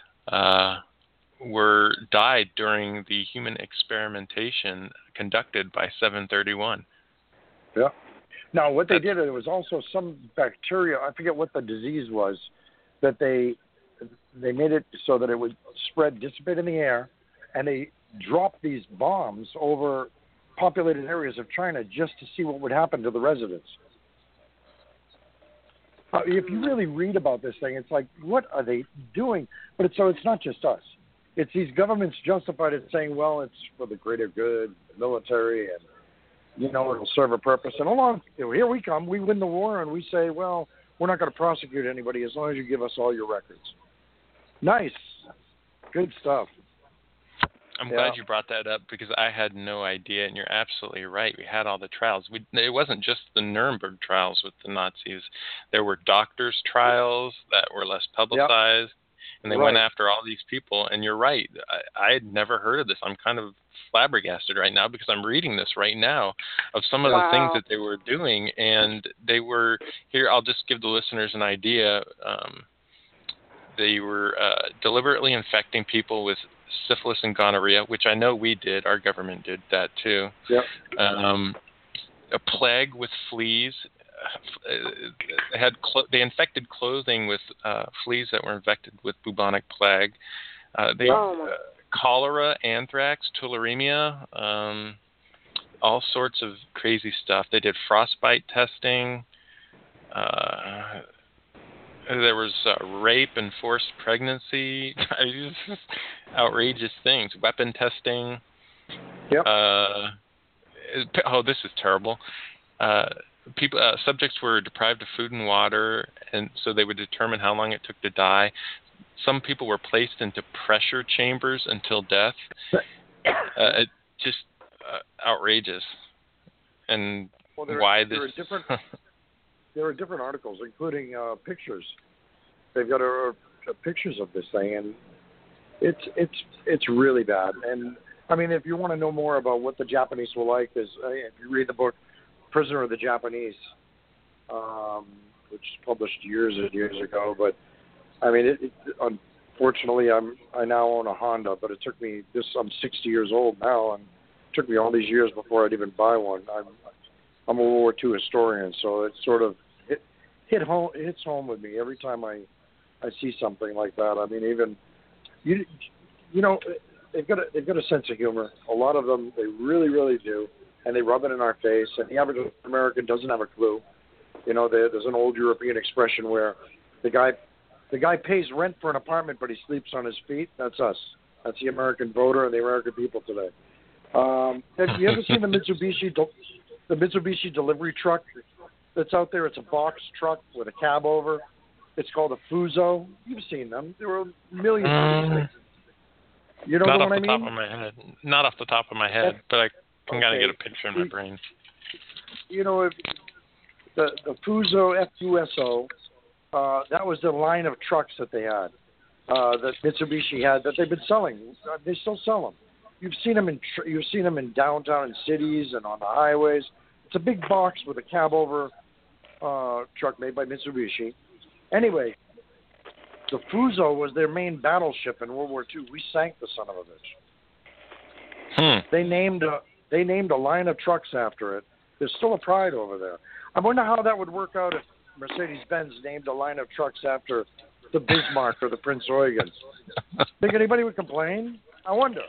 died during the human experimentation conducted by 731. Yeah. Now, what they did, it was also some bacteria. I forget what the disease was, that they made it so that it would dissipate in the air, and they dropped these bombs over populated areas of China just to see what would happen to the residents. If you really read about this thing, it's like, what are they doing? But it's not just us. It's these governments justified it saying, well, it's for the greater good, the military, and, it'll serve a purpose. And here we come. We win the war, and we say, well, we're not going to prosecute anybody as long as you give us all your records. Nice. Good stuff. I'm glad you brought that up because I had no idea, and you're absolutely right. We had all the trials. It wasn't just the Nuremberg trials with the Nazis. There were doctors' trials that were less publicized, and they went after all these people. And you're right. I had never heard of this. I'm kind of flabbergasted right now because I'm reading this right now of some of the things that they were doing, and they were here. I'll just give the listeners an idea. They were deliberately infecting people with syphilis and gonorrhea, which I know we did. Our government did that too. Yep. A plague with fleas. They infected clothing with fleas that were infected with bubonic plague. Cholera, anthrax, tularemia, all sorts of crazy stuff. They did frostbite testing. There was rape and forced pregnancy. Just outrageous things. Weapon testing. Yep. This is terrible. Subjects were deprived of food and water, and so they would determine how long it took to die. Some people were placed into pressure chambers until death. Just outrageous. And why this? There are different articles, including pictures. They've got pictures of this thing, and it's really bad. And I mean, if you want to know more about what the Japanese were like, if you read the book "Prisoner of the Japanese," which was published years and years ago, but I mean, on fortunately, I now own a Honda, but it took me I'm 60 years old now, and it took me all these years before I'd even buy one. I'm a World War II historian, so it sort of hits home with me every time I see something like that. I mean, even you know, they've got a sense of humor. A lot of them, they really, really do, and they rub it in our face. And the average American doesn't have a clue. You know, there's an old European expression where the guy pays rent for an apartment, but he sleeps on his feet. That's us. That's the American voter and the American people today. Have you ever seen the Mitsubishi delivery truck that's out there? It's a box truck with a cab over. It's called a Fuso. You've seen them. There were millions of these things. You know what I mean? Not off the top of my head, but I can kind of get a picture in my brain. You know, if the Fuso, F-U-S-O, that was the line of trucks that they had, that Mitsubishi had, that they've been selling. They still sell them. You've seen them in downtown and cities and on the highways. It's a big box with a cab over truck made by Mitsubishi. Anyway, the Fuso was their main battleship in World War II. We sank the son of a bitch. They named a line of trucks after it. There's still a pride over there. I wonder how that would work out if Mercedes-Benz named a line of trucks after the Bismarck or the Prince Eugens. Think anybody would complain? I wonder.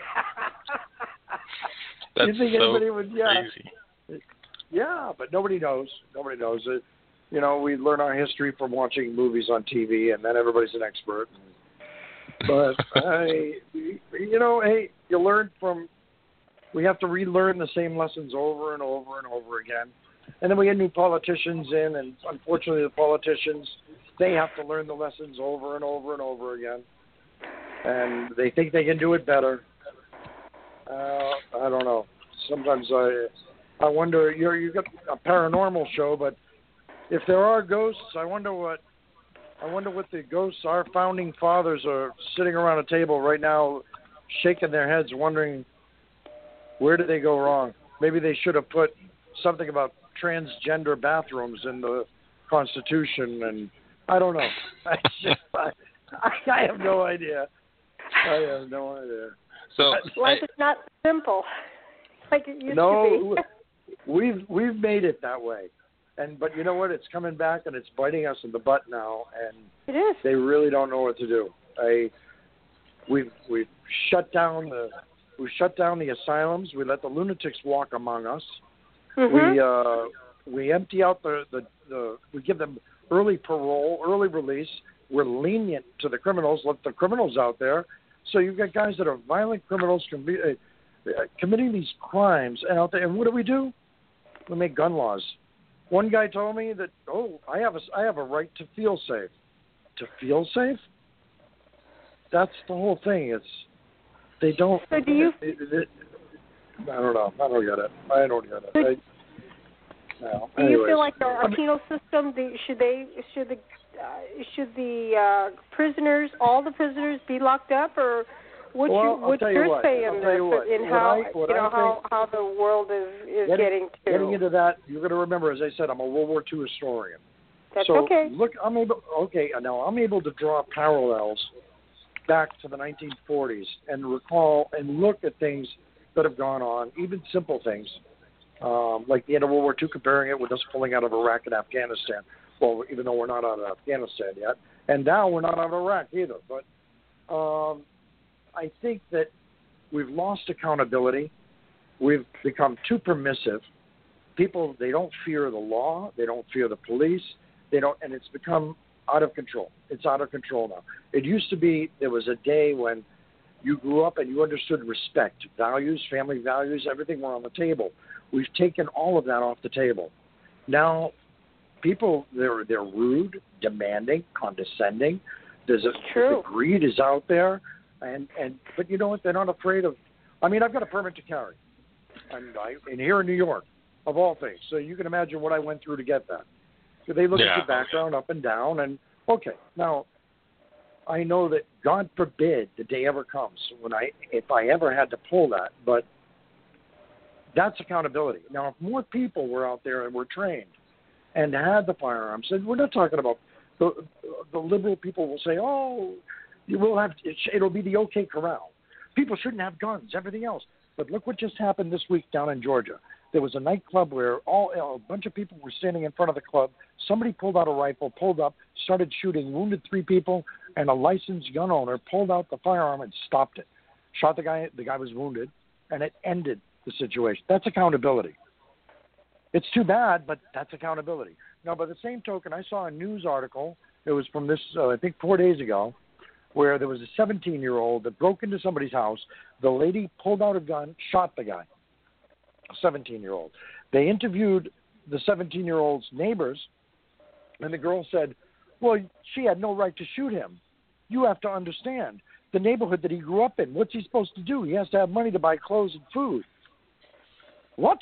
That's you think so anybody would? Yeah. crazy. Yeah, but nobody knows. Nobody knows it. You know, we learn our history from watching movies on TV, and then everybody's an expert. But you know, hey, you learn from. We have to relearn the same lessons over and over and over again. And then we get new politicians in, and unfortunately the politicians, they have to learn the lessons over and over and over again. And they think they can do it better. I don't know. Sometimes I wonder, you've got a paranormal show, but if there are ghosts, I wonder what the ghosts, our founding fathers are sitting around a table right now shaking their heads wondering, where did they go wrong? Maybe they should have put something about transgender bathrooms in the Constitution, and I don't know. I have no idea. I have no idea. So life is not simple like it used to be. No, we've made it that way, but you know what? It's coming back and it's biting us in the butt now, and it is. They really don't know what to do. We've shut down the asylums. We let the lunatics walk among us. Mm-hmm. We empty out we give them early parole, early release. We're lenient to the criminals. Let the criminals out there. So you've got guys that are violent criminals committing these crimes, and out there. And what do? We make gun laws. One guy told me that, I have a right to feel safe. To feel safe? That's the whole thing. They don't. So do you? I don't know. I don't get it. Do you feel like our penal system? Should the prisoners, all the prisoners, be locked up, or what's your say in how the world is getting into that? You're going to remember, as I said, I'm a World War II historian. That's so okay. Look, I'm able to draw parallels back to the 1940s and recall and look at things that have gone on, even simple things. Like the end of World War II, comparing it with us pulling out of Iraq and Afghanistan. Well, even though we're not out of Afghanistan yet. And now we're not out of Iraq either. But I think that we've lost accountability. We've become too permissive. People, they don't fear the law. They don't fear the police. And it's become out of control. It's out of control now. It used to be, there was a day when you grew up and you understood respect, values, family values, everything were on the table. We've taken all of that off the table. Now, people, they're rude, demanding, condescending. The greed is out there, but you know what? They're not afraid of. I mean, I've got a permit to carry, and here in New York, of all things. So you can imagine what I went through to get that. So they look at your background up and down, and okay, now I know that God forbid the day ever comes if I ever had to pull that, but that's accountability. Now, if more people were out there and were trained and had the firearms, and we're not talking about the liberal people will say, It'll be the OK Corral. People shouldn't have guns, everything else. But look what just happened this week down in Georgia. There was a nightclub where a bunch of people were standing in front of the club. Somebody pulled out a rifle, pulled up, started shooting, wounded 3 people, and a licensed gun owner pulled out the firearm and stopped it. Shot the guy. The guy was wounded, and it ended the situation. That's accountability. It's too bad, but that's accountability. Now, by the same token, I saw a news article. It was from this, I think, 4 days ago, where there was a 17-year-old that broke into somebody's house. The lady pulled out a gun, shot the guy, a 17-year-old. They interviewed the 17-year-old's neighbors, and the girl said, well, she had no right to shoot him. You have to understand the neighborhood that he grew up in. What's he supposed to do? He has to have money to buy clothes and food. What?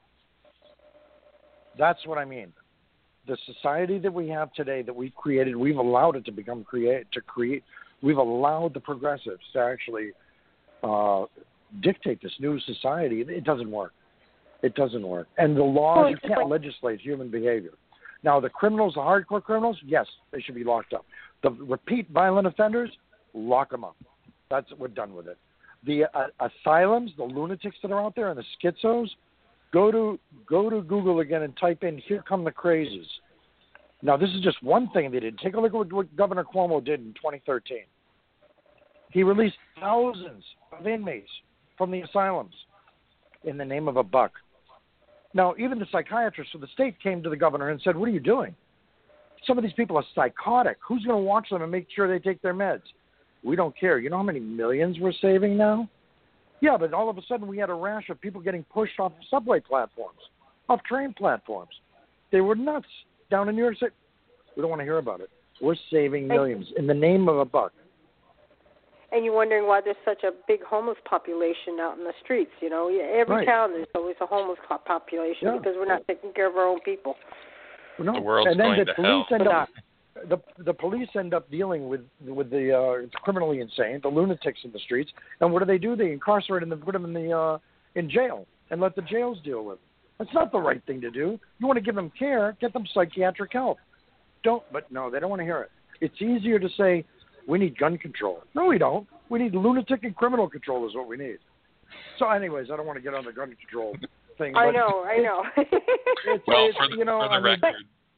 That's what I mean. The society that we have today that we've created, we've allowed it to become create. We've allowed the progressives to actually dictate this new society. It doesn't work. It doesn't work. And the laws, you can't legislate human behavior. Now, the criminals, the hardcore criminals, yes, they should be locked up. The repeat violent offenders, lock them up. We're done with it. The asylums, the lunatics that are out there, and the schizos, go to Google again and type in, here come the crazies. Now, this is just one thing they did. Take a look at what Governor Cuomo did in 2013. He released thousands of inmates from the asylums in the name of a buck. Now, even the psychiatrists of the state came to the governor and said, what are you doing? Some of these people are psychotic. Who's going to watch them and make sure they take their meds? We don't care. You know how many millions we're saving now? Yeah, but all of a sudden we had a rash of people getting pushed off subway platforms, off train platforms. They were nuts down in New York City. We don't want to hear about it. We're saving millions in the name of a buck. And you're wondering why there's such a big homeless population out in the streets. You know, every town there's always a homeless population because we're not taking care of our own people. No. The world's and then going the to police hell. the police end up dealing with the criminally insane, the lunatics in the streets, and what do? They incarcerate them and put them in jail and let the jails deal with it. That's not the right thing to do. You want to give them care, get them psychiatric help. But no, they don't want to hear it. It's easier to say we need gun control. No, we don't. We need lunatic and criminal control is what we need. So, anyways, I don't want to get on the gun control thing. I know. Well, for the record.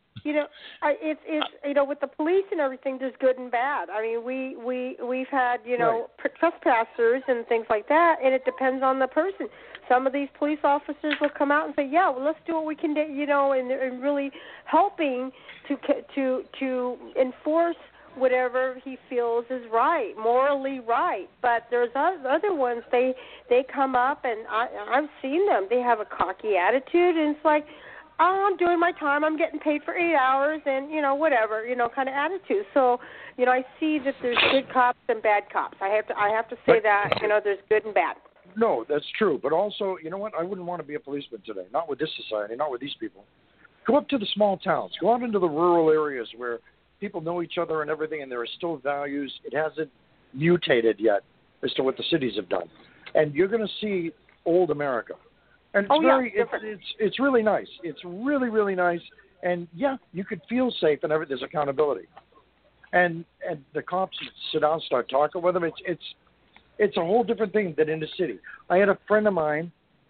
It's with the police and everything, there's good and bad. I mean, we've had trespassers and things like that, and it depends on the person. Some of these police officers will come out and say, "Yeah, well, let's do what we can do," and really helping to enforce whatever he feels is right, morally right. But there's other ones. They come up, and I've seen them. They have a cocky attitude, and it's like, oh, I'm doing my time. I'm getting paid for 8 hours, and whatever, kind of attitude. So, I see that there's good cops and bad cops. I have to say that there's good and bad. No, that's true. But also, you know what? I wouldn't want to be a policeman today. Not with this society. Not with these people. Go up to the small towns. Go out into the rural areas where people know each other and everything, and there are still values. It hasn't mutated yet as to what the cities have done. And you're going to see old America. And it's really nice. It's really, really nice. And, you could feel safe and there's accountability. And the cops sit down and start talking with them. It's a whole different thing than in the city. I had a friend of mine,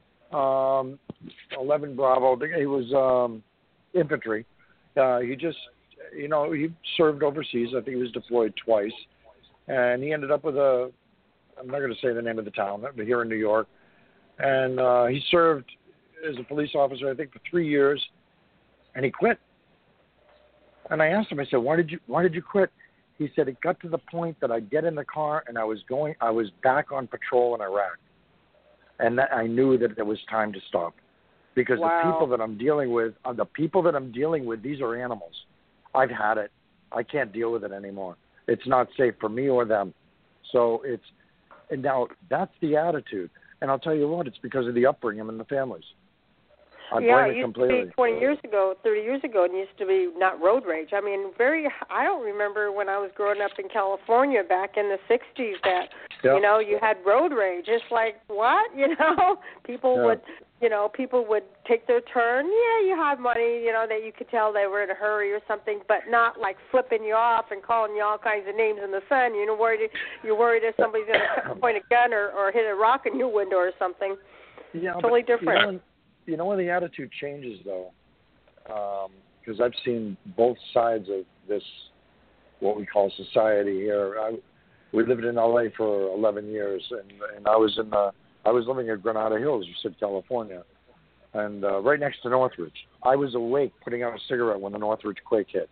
11 Bravo. He was infantry. He just, he served overseas. I think he was deployed twice. And he ended up with I'm not going to say the name of the town, but here in New York. And he served as a police officer, I think, for 3 years, and he quit. And I asked him, I said, why did you quit? He said, it got to the point that I'd get in the car and I was back on patrol in Iraq. And that I knew that it was time to stop. Because the people that I'm dealing with, these are animals. I've had it. I can't deal with it anymore. It's not safe for me or them. So and now that's the attitude. And I'll tell you what, it's because of the upbringing and the families. I blame it completely. It used to be 20 years ago, 30 years ago, it used to be not road rage. I mean, I don't remember when I was growing up in California back in the 60s that, you had road rage. It's like, what? People would, people would take their turn. Yeah, you had money, that you could tell they were in a hurry or something, but not like flipping you off and calling you all kinds of names in the sun. You're worried if somebody's going to point a gun or hit a rock in your window or something. Yeah, totally different. You know when the attitude changes, though, because I've seen both sides of this, what we call society here. We lived in LA for 11 years, and I was living at Granada Hills, you said California, and right next to Northridge. I was awake putting out a cigarette when the Northridge quake hit.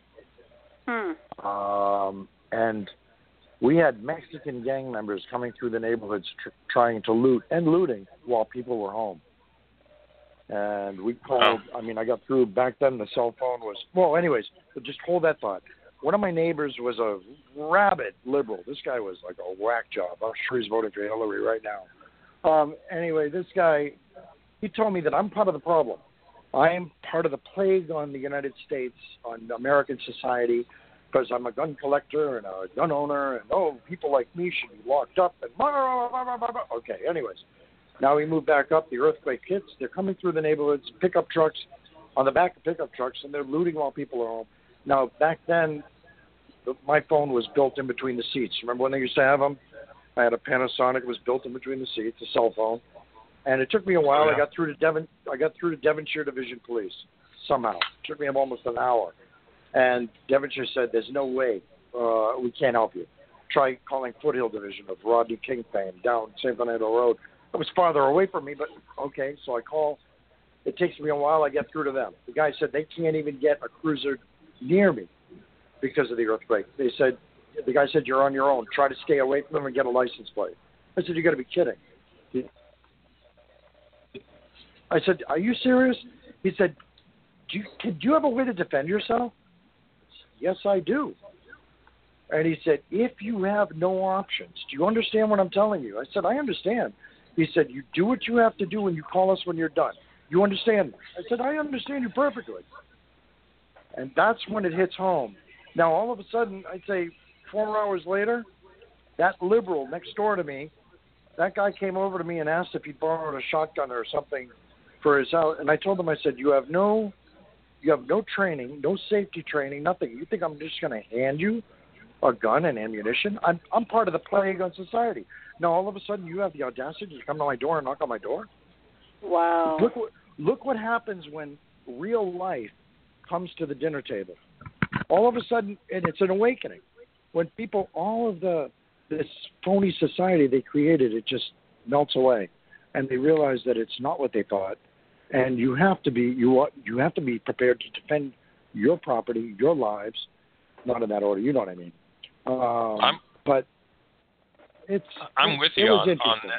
And we had Mexican gang members coming through the neighborhoods trying to looting while people were home. And we called, I got through. Back then the cell phone was, anyways, but just hold that thought. One of my neighbors was a rabid liberal. This guy was like a whack job. I'm sure he's voting for Hillary right now. Anyway, this guy, he told me that I'm part of the problem. I am part of the plague on the United States, on American society, because I'm a gun collector and a gun owner, and people like me should be locked up. And okay, anyways. Now we move back up. The earthquake hits. They're coming through the neighborhoods, pickup trucks, on the back of pickup trucks, and they're looting while people are home. Now, back then, my phone was built in between the seats. Remember when they used to have them? I had a Panasonic. It was built in between the seats, a cell phone. And it took me a while. I got through to Devonshire Division Police somehow. It took me almost an hour. And Devonshire said, "There's no way we can't help you. Try calling Foothill Division of Rodney King fame down San Fernando Road." It was farther away from me, but okay. So I call. It takes me a while. I get through to them. The guy said they can't even get a cruiser near me because of the earthquake. The guy said, "You're on your own. Try to stay away from them and get a license plate." I said, "You got to be kidding." I said, "Are you serious?" He said, do you have a way to defend yourself?" "Yes, I do." And he said, "If you have no options, do you understand what I'm telling you?" I said, "I understand." He said, "You do what you have to do and you call us when you're done. You understand?" I said, "I understand you perfectly." And that's when it hits home. Now, all of a sudden, I'd say 4 hours later, that liberal next door to me, that guy came over to me and asked if he borrowed a shotgun or something for his house. And I told him, I said, you have no training, no safety training, nothing. You think I'm just going to hand you a gun and ammunition? I'm part of the plague on society. Now, all of a sudden, you have the audacity to come to my door and knock on my door? Wow. Look what happens when real life comes to the dinner table. All of a sudden, and it's an awakening. When people, this phony society they created, it just melts away. And they realize that it's not what they thought. And you have to be prepared to defend your property, your lives, not in that order. You know what I mean? But I'm with you on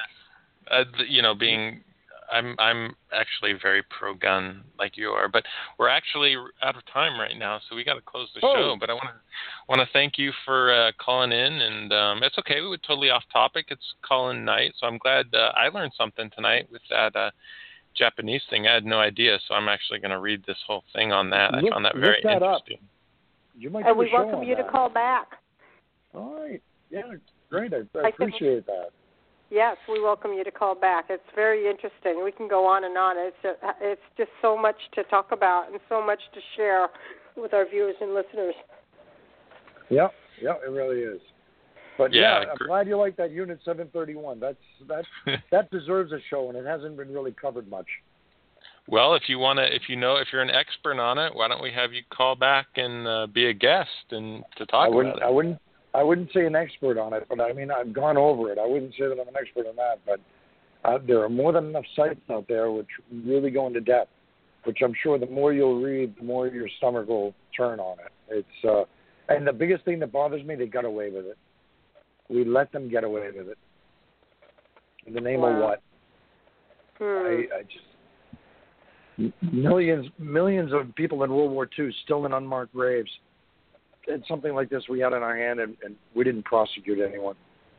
this. I'm actually very pro-gun like you are, but we're actually out of time right now, so we got to close the show. But I want to thank you for calling in, and it's okay. We were totally off topic. It's call-in night, so I'm glad I learned something tonight with that Japanese thing. I had no idea, so I'm actually going to read this whole thing on that. I found that very interesting. And we welcome you to call back. All right. Yeah, great. I appreciate that. Yes, we welcome you to call back. It's very interesting. We can go on and on. It's just so much to talk about and so much to share with our viewers and listeners. Yeah, it really is. But I'm glad you like that Unit 731. That deserves a show, and it hasn't been really covered much. Well, if you're an expert on it, why don't we have you call back and be a guest and to talk about it? I wouldn't say an expert on it, but I mean, I've gone over it. I wouldn't say that I'm an expert on that, but there are more than enough sites out there which really go into depth, which I'm sure the more you'll read, the more your stomach will turn on it. It's and the biggest thing that bothers me, they got away with it. We let them get away with it. In the name of what? I just millions of people in World War II still in unmarked graves. It's something like this we had in our hand, and we didn't prosecute anyone.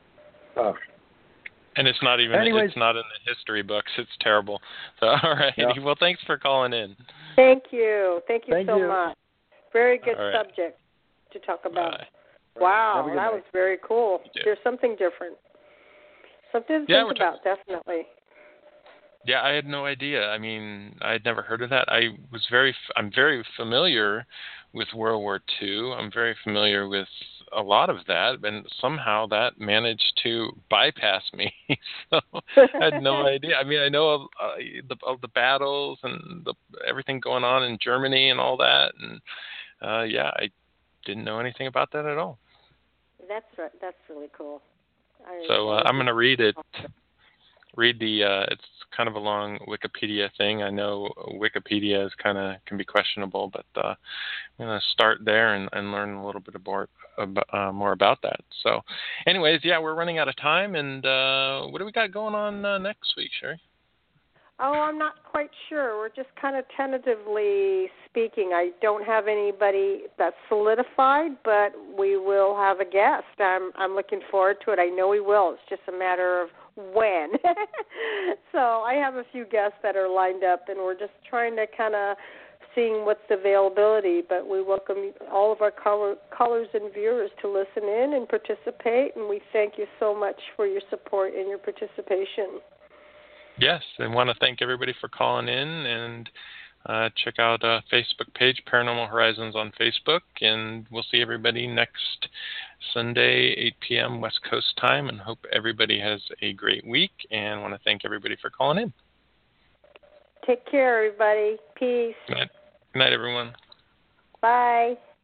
And it's not even. Anyways, it's not in the history books. It's terrible. So, all right. Yeah. Well, thanks for calling in. Thank you. Thank you so much. Very good subject to talk about. Bye. Wow, that was very cool. There's something different. Something to think about, definitely. Yeah, I had no idea. I mean, I had never heard of that. I'm very familiar with World War II. I'm very familiar with a lot of that, and somehow that managed to bypass me. So I had no idea. I mean, I know of the battles and everything going on in Germany and all that, and yeah, I didn't know anything about that at all. That's right. That's really cool. So I'm going to read it. Read the. It's kind of a long Wikipedia thing. I know Wikipedia can be questionable, but I'm going to start there and learn a little bit more about that. So, anyways, yeah, we're running out of time, and what do we got going on next week, Sherry? Oh, I'm not quite sure. We're just kind of tentatively speaking. I don't have anybody that's solidified, but we will have a guest. I'm looking forward to it. I know we will. It's just a matter of when. So I have a few guests that are lined up, and we're just trying to kind of seeing what's the availability. But we welcome all of our callers and viewers to listen in and participate, and we thank you so much for your support and your participation. Yes, I want to thank everybody for calling in, and check out Facebook page, Paranormal Horizons on Facebook, and we'll see everybody next Sunday, 8 p.m. West Coast time, and hope everybody has a great week, and want to thank everybody for calling in. Take care, everybody. Peace. Good night, everyone. Bye.